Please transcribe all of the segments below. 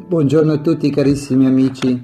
Buongiorno a tutti carissimi amici.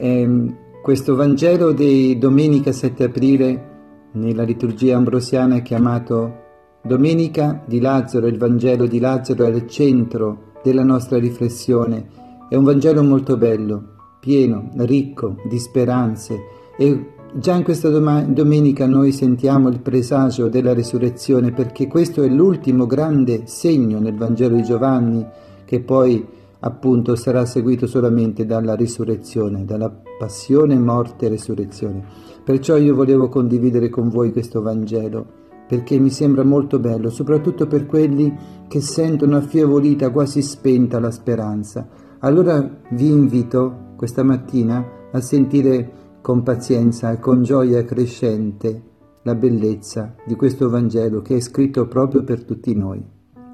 Questo Vangelo di domenica 7 aprile nella liturgia ambrosiana è chiamato Domenica di Lazzaro. Il Vangelo di Lazzaro è il centro della nostra riflessione. È un Vangelo molto bello, pieno, ricco di speranze, e già in questa domenica noi sentiamo il presagio della risurrezione, perché questo è l'ultimo grande segno nel Vangelo di Giovanni, che poi appunto sarà seguito solamente dalla risurrezione, dalla passione, morte e risurrezione. Perciò io volevo condividere con voi questo Vangelo, perché mi sembra molto bello, soprattutto per quelli che sentono affievolita, quasi spenta la speranza. Allora vi invito questa mattina a sentire con pazienza e con gioia crescente la bellezza di questo Vangelo che è scritto proprio per tutti noi.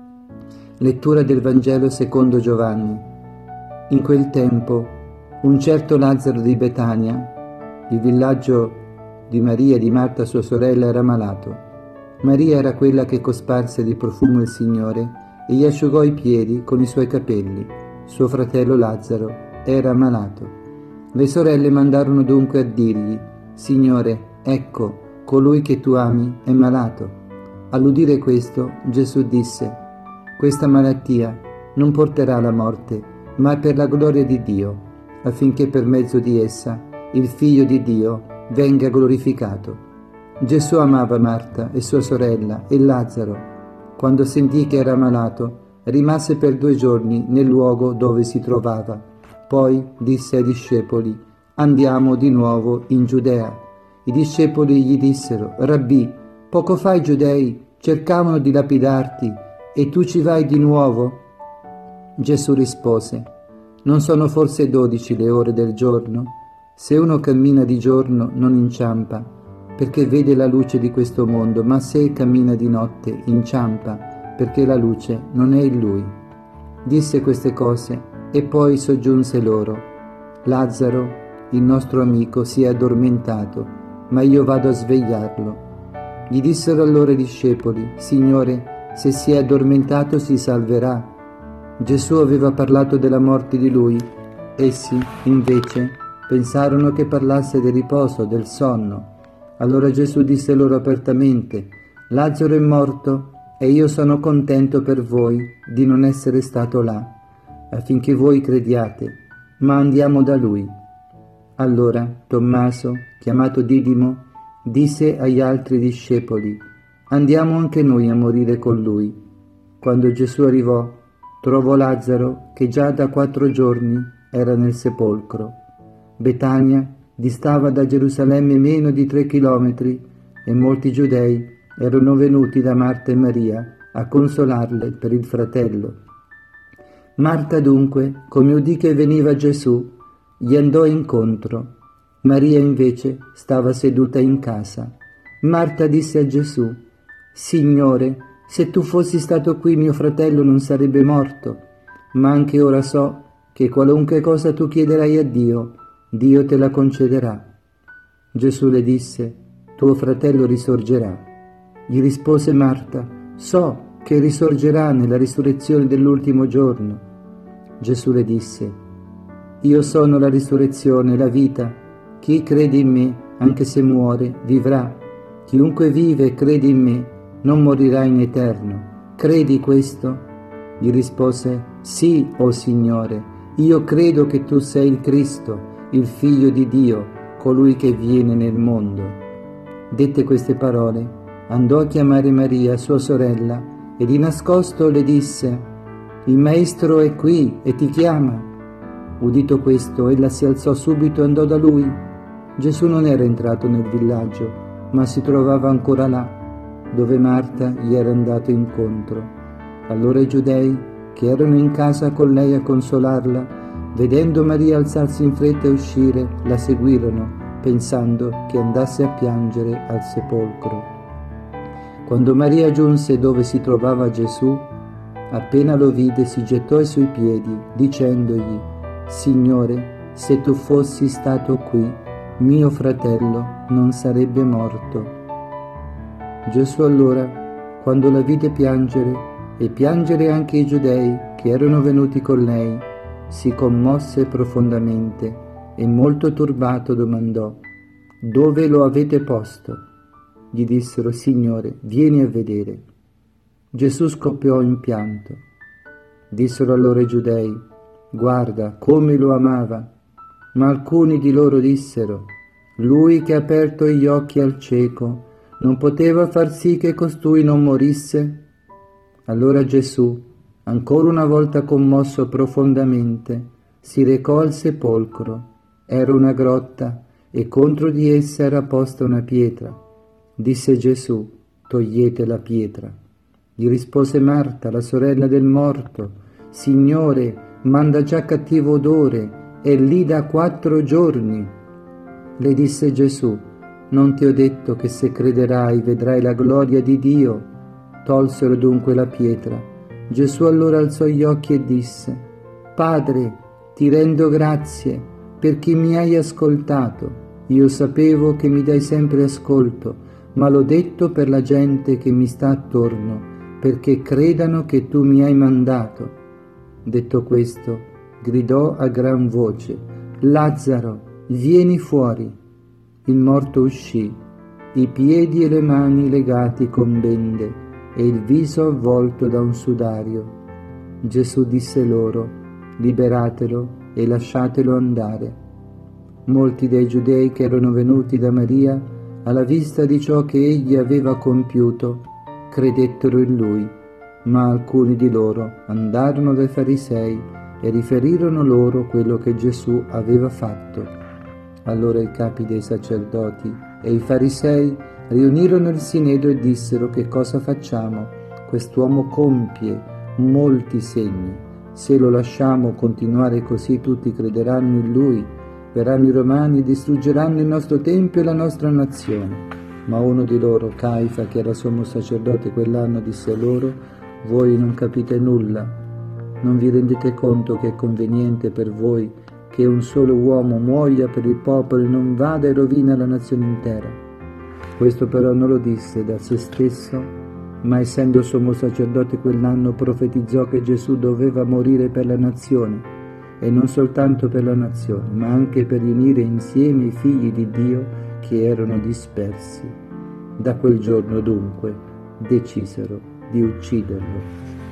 Lettura del Vangelo secondo Giovanni. In quel tempo, un certo Lazzaro di Betania, il villaggio di Maria e di Marta sua sorella, era malato. Maria era quella che cosparse di profumo il Signore e gli asciugò i piedi con i suoi capelli. Suo fratello Lazzaro era malato. Le sorelle mandarono dunque a dirgli: Signore, ecco, colui che tu ami è malato. All'udire questo, Gesù disse: questa malattia non porterà alla morte, ma per la gloria di Dio, affinché per mezzo di essa il Figlio di Dio venga glorificato. Gesù amava Marta e sua sorella e Lazzaro. Quando sentì che era malato, rimase per 2 giorni nel luogo dove si trovava. Poi disse ai discepoli: andiamo di nuovo in Giudea. I discepoli gli dissero: Rabbì, poco fa i giudei cercavano di lapidarti, e tu ci vai di nuovo? Gesù rispose: non sono forse 12 le ore del giorno? Se uno cammina di giorno non inciampa, perché vede la luce di questo mondo, ma se cammina di notte inciampa, perché la luce non è in lui. Disse queste cose e poi soggiunse loro: Lazzaro, il nostro amico, si è addormentato, ma io vado a svegliarlo. Gli dissero allora i discepoli: Signore, se si è addormentato si salverà. Gesù aveva parlato della morte di lui. Essi, invece, pensarono che parlasse del riposo, del sonno. Allora Gesù disse loro apertamente: Lazzaro è morto e io sono contento per voi di non essere stato là, affinché voi crediate, ma andiamo da lui. Allora Tommaso, chiamato Didimo, disse agli altri discepoli: andiamo anche noi a morire con lui. Quando Gesù arrivò, trovò Lazzaro che già da 4 giorni era nel sepolcro. Betania distava da Gerusalemme meno di 3 chilometri e molti giudei erano venuti da Marta e Maria a consolarle per il fratello. Marta dunque, come udì che veniva Gesù, gli andò incontro. Maria invece stava seduta in casa. Marta disse a Gesù: Signore, se tu fossi stato qui mio fratello non sarebbe morto, ma anche ora so che qualunque cosa tu chiederai a Dio, Dio te la concederà. Gesù le disse: tuo fratello risorgerà. Gli rispose Marta: so che risorgerà nella risurrezione dell'ultimo giorno. Gesù le disse: io sono la risurrezione e la vita. Chi crede in me, anche se muore, vivrà. Chiunque vive e crede in me non morirà in eterno. Credi questo? Gli rispose: sì, o Signore, io credo che tu sei il Cristo, il Figlio di Dio, colui che viene nel mondo. Dette queste parole, andò a chiamare Maria, sua sorella, e di nascosto le disse: il Maestro è qui e ti chiama. Udito questo, ella si alzò subito e andò da lui. Gesù non era entrato nel villaggio, ma si trovava ancora là, dove Marta gli era andato incontro. Allora i giudei, che erano in casa con lei a consolarla, vedendo Maria alzarsi in fretta e uscire, la seguirono, pensando che andasse a piangere al sepolcro. Quando Maria giunse dove si trovava Gesù, appena lo vide si gettò ai suoi piedi, dicendogli: Signore, se tu fossi stato qui, mio fratello non sarebbe morto. Gesù allora, quando la vide piangere, e piangere anche i giudei che erano venuti con lei, si commosse profondamente e molto turbato domandò: «Dove lo avete posto?» Gli dissero: «Signore, vieni a vedere». Gesù scoppiò in pianto. Dissero allora i giudei: «Guarda come lo amava». Ma alcuni di loro dissero: «Lui che ha aperto gli occhi al cieco non poteva far sì che costui non morisse?» Allora Gesù, ancora una volta commosso profondamente, si recò al sepolcro. Era una grotta e contro di essa era posta una pietra. Disse Gesù: «Togliete la pietra». Gli rispose Marta, la sorella del morto: «Signore, manda già cattivo odore, è lì da 4 giorni». Le disse Gesù: «Non ti ho detto che se crederai vedrai la gloria di Dio?» Tolsero dunque la pietra. Gesù allora alzò gli occhi e disse: «Padre, ti rendo grazie perché mi hai ascoltato. Io sapevo che mi dai sempre ascolto, ma l'ho detto per la gente che mi sta attorno, perché credano che tu mi hai mandato». Detto questo, gridò a gran voce: «Lazzaro, vieni fuori». Il morto uscì, i piedi e le mani legati con bende e il viso avvolto da un sudario. Gesù disse loro: «Liberatelo e lasciatelo andare». Molti dei giudei che erano venuti da Maria, alla vista di ciò che egli aveva compiuto, credettero in lui, ma alcuni di loro andarono dai farisei e riferirono loro quello che Gesù aveva fatto. Allora i capi dei sacerdoti e i farisei riunirono il Sinedrio e dissero: «Che cosa facciamo? Quest'uomo compie molti segni. Se lo lasciamo continuare così, tutti crederanno in lui. Verranno i Romani e distruggeranno il nostro Tempio e la nostra nazione». Ma uno di loro, Caifa, che era sommo sacerdote quell'anno, disse loro: «Voi non capite nulla. Non vi rendete conto che è conveniente per voi che un solo uomo muoia per il popolo e non vada e rovina la nazione intera?» Questo però non lo disse da se stesso, ma essendo sommo sacerdote quell'anno profetizzò che Gesù doveva morire per la nazione, e non soltanto per la nazione, ma anche per riunire insieme i figli di Dio che erano dispersi. Da quel giorno dunque decisero di ucciderlo.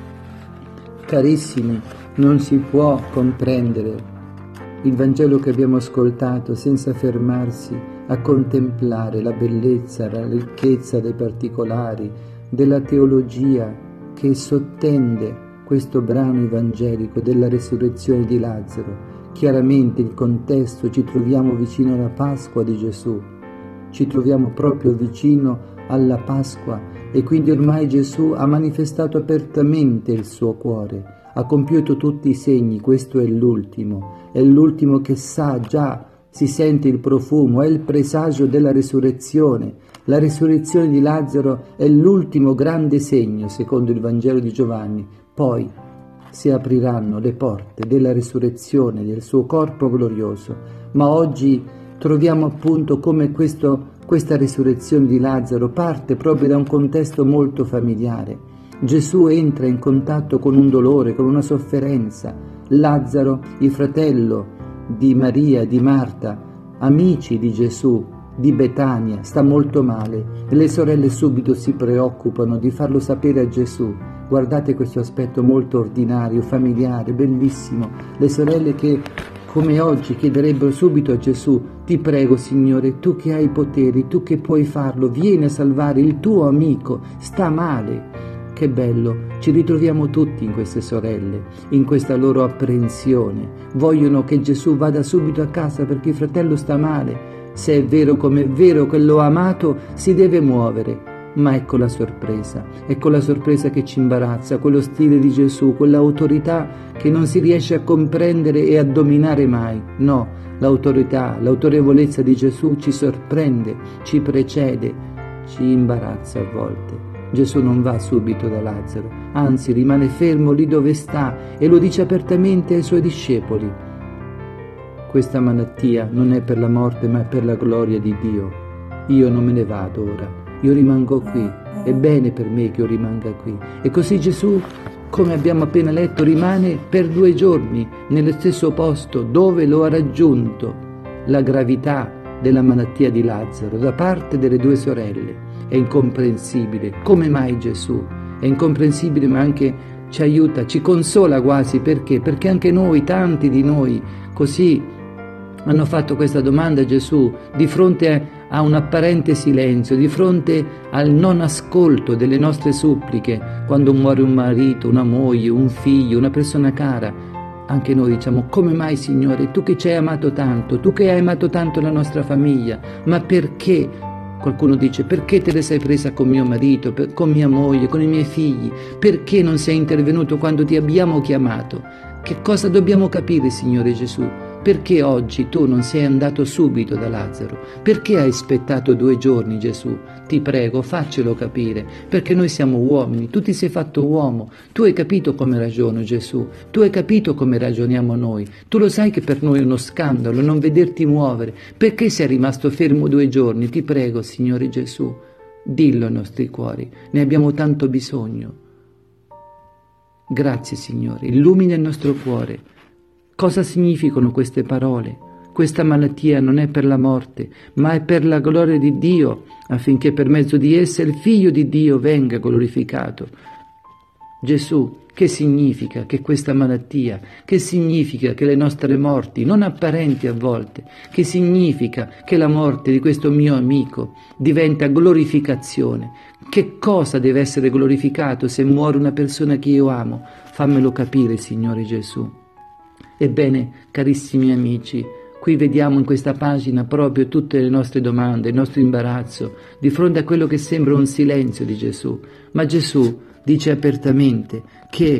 Carissimi, non si può comprendere il Vangelo che abbiamo ascoltato senza fermarsi a contemplare la bellezza, la ricchezza dei particolari, della teologia che sottende questo brano evangelico della resurrezione di Lazzaro. Chiaramente il contesto: ci troviamo vicino alla Pasqua di Gesù, ci troviamo proprio vicino alla Pasqua, e quindi ormai Gesù ha manifestato apertamente il suo cuore, ha compiuto tutti i segni. Questo è l'ultimo che sa già, si sente il profumo, è il presagio della resurrezione. La resurrezione di Lazzaro è l'ultimo grande segno, secondo il Vangelo di Giovanni. Poi si apriranno le porte della resurrezione del suo corpo glorioso. Ma oggi troviamo appunto come questa resurrezione di Lazzaro parte proprio da un contesto molto familiare. Gesù entra in contatto con un dolore, con una sofferenza. Lazzaro, il fratello di Maria, di Marta, amici di Gesù, di Betania, sta molto male, e le sorelle subito si preoccupano di farlo sapere a Gesù. Guardate questo aspetto molto ordinario, familiare, bellissimo. Le sorelle che, come oggi, chiederebbero subito a Gesù: «Ti prego, Signore, tu che hai i poteri, tu che puoi farlo, vieni a salvare il tuo amico, sta male». Che bello, ci ritroviamo tutti in queste sorelle, in questa loro apprensione. Vogliono che Gesù vada subito a casa perché il fratello sta male. Se è vero come è vero che l'ho amato, si deve muovere. Ma ecco la sorpresa che ci imbarazza, quello stile di Gesù, quell'autorità che non si riesce a comprendere e a dominare mai. No, l'autorevolezza di Gesù ci sorprende, ci precede, ci imbarazza a volte. Gesù non va subito da Lazzaro, anzi rimane fermo lì dove sta e lo dice apertamente ai suoi discepoli: «Questa malattia non è per la morte ma è per la gloria di Dio. Io non me ne vado ora, io rimango qui, è bene per me che io rimanga qui». E così Gesù come abbiamo appena letto, rimane per 2 giorni nello stesso posto dove lo ha raggiunto la gravità della malattia di Lazzaro da parte delle 2 sorelle. È incomprensibile. Come mai Gesù? È incomprensibile, ma anche ci aiuta, ci consola quasi. Perché? Perché anche noi, tanti di noi, così hanno fatto questa domanda a Gesù di fronte a un apparente silenzio, di fronte al non ascolto delle nostre suppliche, quando muore un marito, una moglie, un figlio, una persona cara. Anche noi diciamo: come mai, Signore, tu che ci hai amato tanto, tu che hai amato tanto la nostra famiglia, ma perché? Qualcuno dice: perché te ne sei presa con mio marito, con mia moglie, con i miei figli? Perché non sei intervenuto quando ti abbiamo chiamato? Che cosa dobbiamo capire, Signore Gesù? Perché oggi tu non sei andato subito da Lazzaro? Perché hai aspettato 2 giorni, Gesù? Ti prego, faccelo capire, perché noi siamo uomini, tu ti sei fatto uomo, tu hai capito come ragiono, Gesù, tu hai capito come ragioniamo noi, tu lo sai che per noi è uno scandalo non vederti muovere. Perché sei rimasto fermo 2 giorni? Ti prego, Signore Gesù, dillo ai nostri cuori, ne abbiamo tanto bisogno. Grazie, Signore, illumina il nostro cuore. Cosa significano queste parole? Questa malattia non è per la morte, ma è per la gloria di Dio, affinché per mezzo di essa il Figlio di Dio venga glorificato. Gesù, che significa che questa malattia, che significa che le nostre morti, non apparenti a volte, che significa che la morte di questo mio amico diventa glorificazione? Che cosa deve essere glorificato se muore una persona che io amo? Fammelo capire, Signore Gesù. Ebbene, carissimi amici, qui vediamo in questa pagina proprio tutte le nostre domande, il nostro imbarazzo, di fronte a quello che sembra un silenzio di Gesù. Ma Gesù dice apertamente che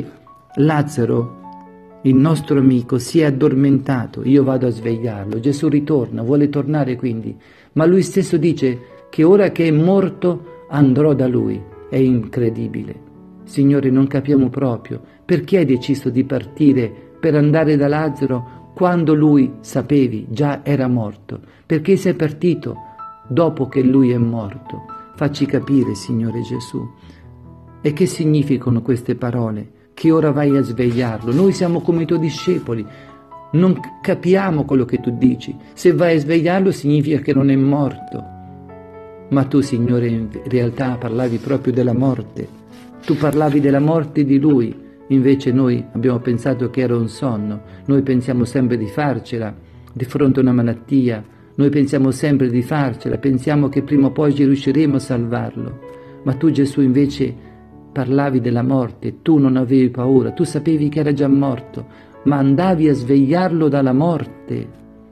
Lazzaro, il nostro amico, si è addormentato, io vado a svegliarlo. Gesù ritorna, vuole tornare quindi, ma lui stesso dice che ora che è morto andrò da lui. È incredibile. Signore, non capiamo proprio perché hai deciso di partire per andare da Lazzaro quando lui, sapevi, già era morto. Perché sei partito dopo che lui è morto? Facci capire, Signore Gesù. E che significano queste parole? Che ora vai a svegliarlo. Noi siamo come i tuoi discepoli, non capiamo quello che tu dici. Se vai a svegliarlo significa che non è morto. Ma tu, Signore, in realtà parlavi proprio della morte. Tu parlavi della morte di lui. Invece noi abbiamo pensato che era un sonno. Noi pensiamo sempre di farcela di fronte a una malattia. Noi pensiamo sempre di farcela. Pensiamo che prima o poi ci riusciremo a salvarlo. Ma tu, Gesù, invece parlavi della morte. Tu non avevi paura. Tu sapevi che era già morto, ma andavi a svegliarlo dalla morte.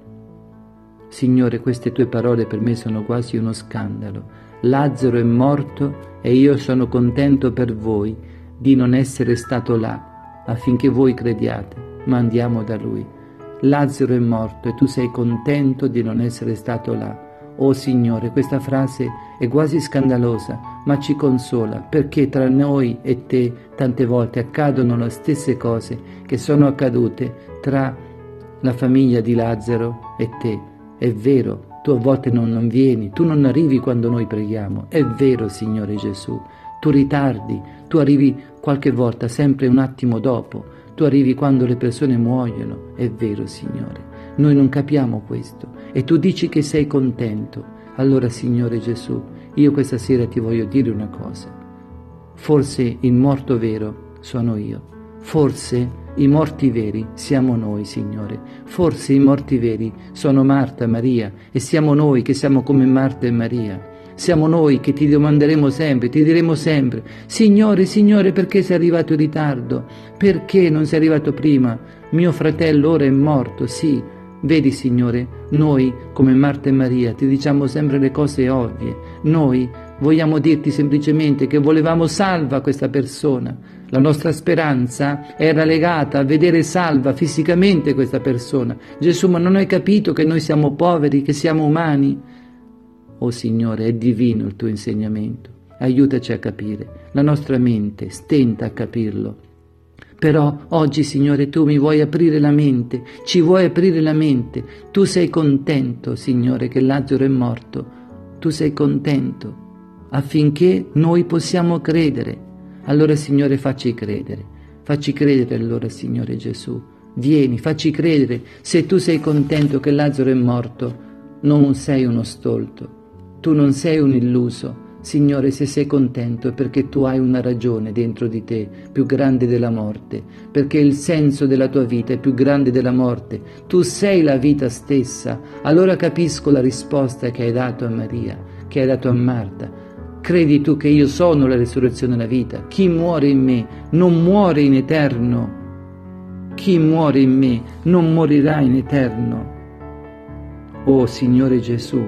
Signore, queste tue parole per me sono quasi uno scandalo. Lazzaro è morto e io sono contento per voi di non essere stato là affinché voi crediate, ma andiamo da lui. Lazzaro è morto e tu sei contento di non essere stato là. Oh Signore, questa frase è quasi scandalosa, ma ci consola, perché tra noi e te tante volte accadono le stesse cose che sono accadute tra la famiglia di Lazzaro e te. È vero, tu a volte non vieni, tu non arrivi quando noi preghiamo. È vero, Signore Gesù. Tu ritardi, tu arrivi qualche volta sempre un attimo dopo, tu arrivi quando le persone muoiono. È vero, Signore, noi non capiamo questo e tu dici che sei contento. Allora, Signore Gesù, io questa sera ti voglio dire una cosa. Forse il morto vero sono io, forse i morti veri siamo noi, Signore, forse i morti veri sono Marta e Maria e siamo noi che siamo come Marta e Maria. Siamo noi che ti domanderemo sempre, ti diremo sempre: Signore, Signore, perché sei arrivato in ritardo? Perché non sei arrivato prima? Mio fratello ora è morto, sì. Vedi, Signore, noi come Marta e Maria ti diciamo sempre le cose ovvie. Noi vogliamo dirti semplicemente che volevamo salva questa persona. La nostra speranza era legata a vedere salva fisicamente questa persona. Gesù, ma non hai capito che noi siamo poveri, che siamo umani? Oh Signore, è divino il tuo insegnamento, aiutaci a capire, la nostra mente stenta a capirlo. Però oggi, Signore, tu mi vuoi aprire la mente, ci vuoi aprire la mente. Tu sei contento, Signore, che Lazzaro è morto, tu sei contento affinché noi possiamo credere. Allora, Signore, facci credere, Facci credere allora, Signore Gesù. Vieni, facci credere. Se tu sei contento che Lazzaro è morto, non sei uno stolto, tu non sei un illuso. Signore, se sei contento è perché tu hai una ragione dentro di te più grande della morte, perché il senso della tua vita è più grande della morte. Tu sei la vita stessa. Allora capisco la risposta che hai dato a Maria, che hai dato a Marta. Credi tu che io sono la risurrezione e la vita? Chi muore in me non muore in eterno. Chi muore in me non morirà in eterno. Oh Signore Gesù,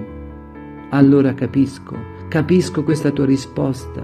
allora capisco questa tua risposta.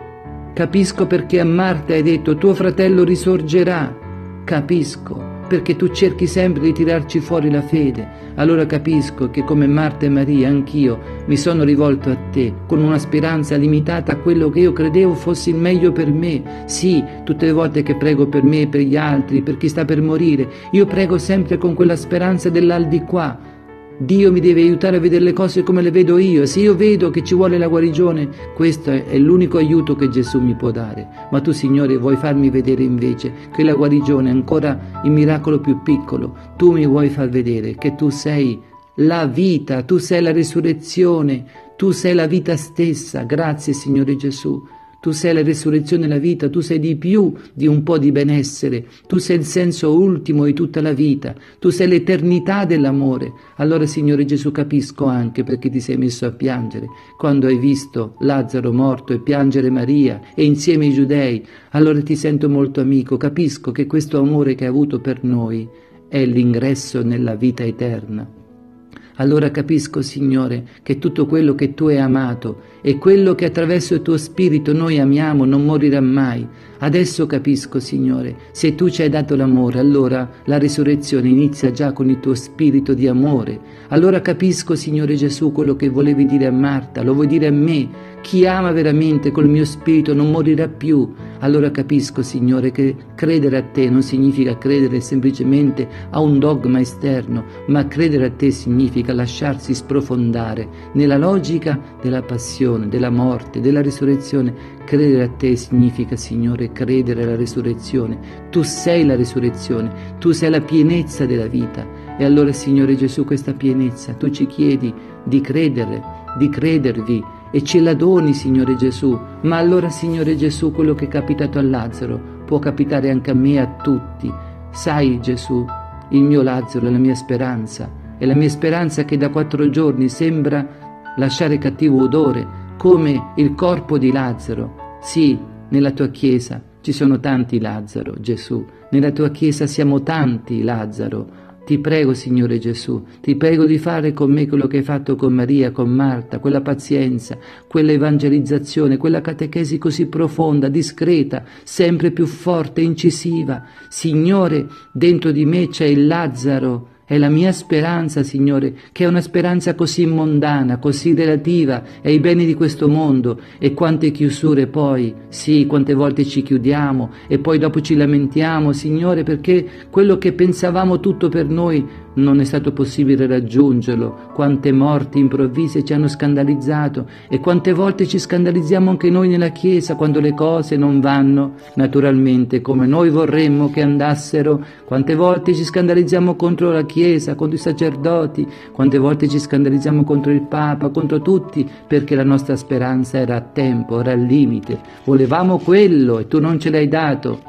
Capisco perché a Marta hai detto tuo fratello risorgerà. Capisco perché tu cerchi sempre di tirarci fuori la fede. Allora capisco che come Marta e Maria anch'io mi sono rivolto a te con una speranza limitata a quello che io credevo fosse il meglio per me. Sì, tutte le volte che prego per me, per gli altri, per chi sta per morire, io prego sempre con quella speranza dell'aldilà. Dio mi deve aiutare a vedere le cose come le vedo io, e se io vedo che ci vuole la guarigione, questo è l'unico aiuto che Gesù mi può dare. Ma tu, Signore, vuoi farmi vedere invece che la guarigione è ancora il miracolo più piccolo. Tu mi vuoi far vedere che tu sei la vita, tu sei la risurrezione, tu sei la vita stessa. Grazie, Signore Gesù. Tu sei la risurrezione e la vita, tu sei di più di un po' di benessere, tu sei il senso ultimo di tutta la vita, tu sei l'eternità dell'amore. Allora, Signore Gesù, capisco anche perché ti sei messo a piangere quando hai visto Lazzaro morto e piangere Maria e insieme i giudei. Allora ti sento molto amico, capisco che questo amore che hai avuto per noi è l'ingresso nella vita eterna. Allora capisco, Signore, che tutto quello che tu hai amato e quello che attraverso il tuo spirito noi amiamo non morirà mai. Adesso capisco, Signore, se tu ci hai dato l'amore, allora la risurrezione inizia già con il tuo spirito di amore. Allora capisco, Signore Gesù, quello che volevi dire a Marta, lo vuoi dire a me. Chi ama veramente col mio spirito non morirà più. Allora capisco, Signore, che credere a te non significa credere semplicemente a un dogma esterno, ma credere a te significa lasciarsi sprofondare nella logica della passione, della morte, della risurrezione. Credere a te significa, Signore, credere alla risurrezione. Tu sei la risurrezione, tu sei la pienezza della vita. E allora, Signore Gesù, questa pienezza tu ci chiedi di credere, di credervi, e ce la doni, Signore Gesù. Ma allora, Signore Gesù, quello che è capitato a Lazzaro può capitare anche a me e a tutti. Sai, Gesù, il mio Lazzaro è la mia speranza, è la mia speranza che da 4 giorni sembra lasciare cattivo odore, come il corpo di Lazzaro. Sì, nella tua Chiesa ci sono tanti Lazzaro, Gesù, nella tua Chiesa siamo tanti Lazzaro. Ti prego, Signore Gesù, ti prego di fare con me quello che hai fatto con Maria, con Marta, quella pazienza, quella evangelizzazione, quella catechesi così profonda, discreta, sempre più forte, incisiva. Signore, dentro di me c'è il Lazzaro. È la mia speranza, Signore, che è una speranza così mondana, così relativa ai beni di questo mondo. E quante chiusure poi, sì, quante volte ci chiudiamo e poi dopo ci lamentiamo, Signore, perché quello che pensavamo tutto per noi non è stato possibile raggiungerlo. Quante morti improvvise ci hanno scandalizzato e quante volte ci scandalizziamo anche noi nella Chiesa quando le cose non vanno naturalmente come noi vorremmo che andassero. Quante volte ci scandalizziamo contro la Chiesa, contro i sacerdoti, quante volte ci scandalizziamo contro il Papa, contro tutti, perché la nostra speranza era a tempo, era al limite. Volevamo quello e tu non ce l'hai dato.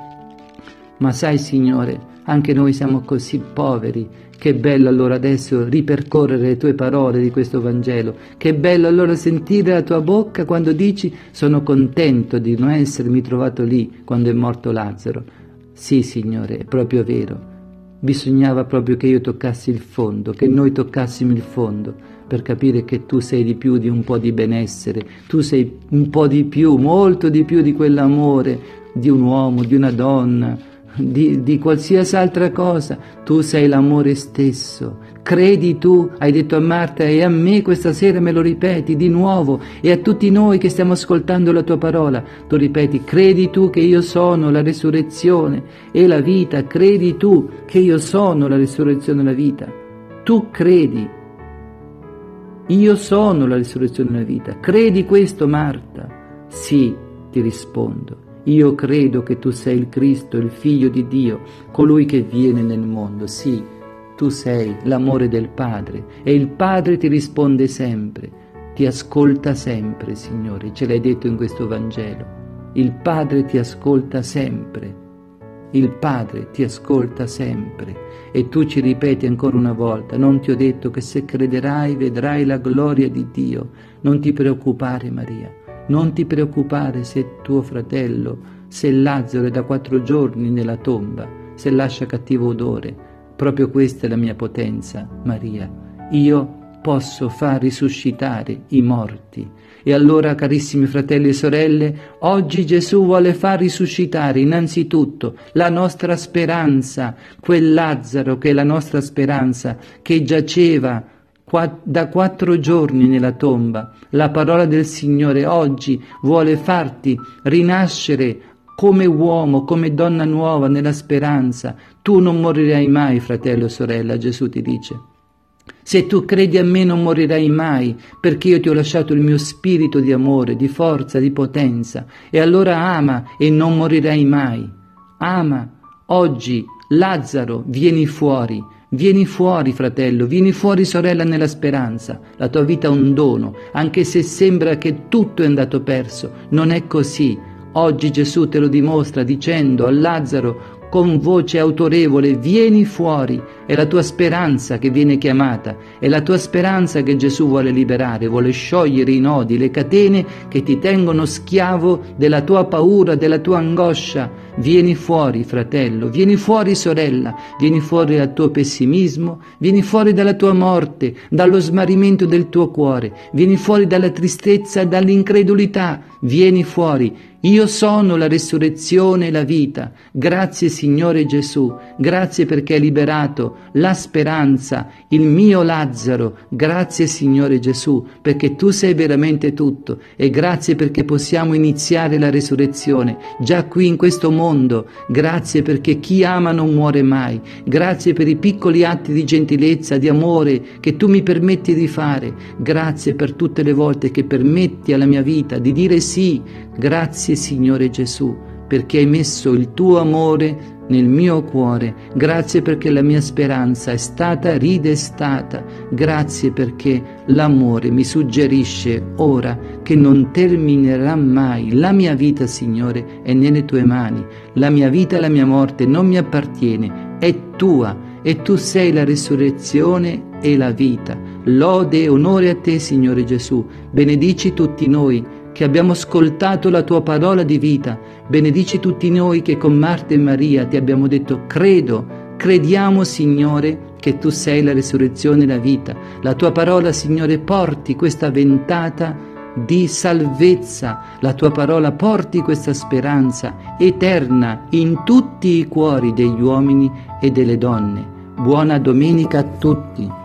Ma sai, Signore, anche noi siamo così poveri. Che bello allora adesso ripercorrere le tue parole di questo Vangelo. Che bello allora sentire la tua bocca quando dici sono contento di non essermi trovato lì quando è morto Lazzaro. Sì, Signore, è proprio vero. Bisognava proprio che io toccassi il fondo, che noi toccassimo il fondo, per capire che tu sei di più di un po' di benessere, tu sei un po' di più, molto di più di quell'amore di un uomo, di una donna, di qualsiasi altra cosa. Tu sei l'amore stesso. Credi tu, hai detto a Marta, e a me questa sera me lo ripeti di nuovo, e a tutti noi che stiamo ascoltando la tua parola, tu ripeti, credi tu che io sono la risurrezione e la vita, credi tu che io sono la risurrezione e la vita. Tu credi, io sono la risurrezione e la vita. Credi questo, Marta? Sì, ti rispondo. io credo che tu sei il Cristo, il Figlio di Dio, colui che viene nel mondo. Sì, tu sei l'amore del Padre e il Padre ti risponde sempre, ti ascolta sempre, Signore, ce l'hai detto in questo Vangelo. Il Padre ti ascolta sempre, il Padre ti ascolta sempre. E tu ci ripeti ancora una volta, non ti ho detto che se crederai vedrai la gloria di Dio? Non ti preoccupare, Maria, non ti preoccupare se tuo fratello, se Lazzaro è da 4 giorni nella tomba, se lascia cattivo odore. Proprio questa è la mia potenza, Maria. Io posso far risuscitare i morti. E allora, carissimi fratelli e sorelle, oggi Gesù vuole far risuscitare innanzitutto la nostra speranza, quel Lazzaro che è la nostra speranza, che giaceva da 4 giorni nella tomba. La parola del Signore oggi vuole farti rinascere come uomo, come donna nuova nella speranza. Tu non morirai mai, fratello o sorella, Gesù ti dice. Se tu credi a me non morirai mai, perché io ti ho lasciato il mio spirito di amore, di forza, di potenza. E allora ama e non morirai mai. Ama. Oggi, Lazzaro, vieni fuori, fratello, vieni fuori, sorella, nella speranza. La tua vita è un dono, anche se sembra che tutto è andato perso. Non è così. Oggi Gesù te lo dimostra dicendo a Lazzaro con voce autorevole: vieni fuori. È la tua speranza che viene chiamata, è la tua speranza che Gesù vuole liberare, vuole sciogliere i nodi, le catene che ti tengono schiavo della tua paura, della tua angoscia. Vieni fuori, fratello, vieni fuori, sorella, vieni fuori dal tuo pessimismo, vieni fuori dalla tua morte, dallo smarrimento del tuo cuore, vieni fuori dalla tristezza e dall'incredulità, vieni fuori. Io sono la resurrezione e la vita. Grazie Signore Gesù, grazie perché hai liberato la speranza, il mio Lazzaro. Grazie Signore Gesù perché tu sei veramente tutto, e grazie perché possiamo iniziare la resurrezione già qui in questo mondo. Grazie perché chi ama non muore mai. Grazie per i piccoli atti di gentilezza, di amore che tu mi permetti di fare. Grazie per tutte le volte che permetti alla mia vita di dire sì. Grazie Signore Gesù perché hai messo il tuo amore nel mio cuore. Grazie perché la mia speranza è stata ridestata. Grazie perché l'amore mi suggerisce ora che non terminerà mai. La mia vita, Signore, è nelle tue mani. La mia vita e la mia morte non mi appartiene, è tua. E tu sei la risurrezione e la vita. Lode e onore a te, Signore Gesù. Benedici tutti noi che abbiamo ascoltato la tua parola di vita. Benedici tutti noi che con Marta e Maria ti abbiamo detto: crediamo, Signore, che tu sei la risurrezione e la vita. La tua parola, Signore, porti questa ventata di salvezza. La tua parola porti questa speranza eterna in tutti i cuori degli uomini e delle donne. Buona domenica a tutti.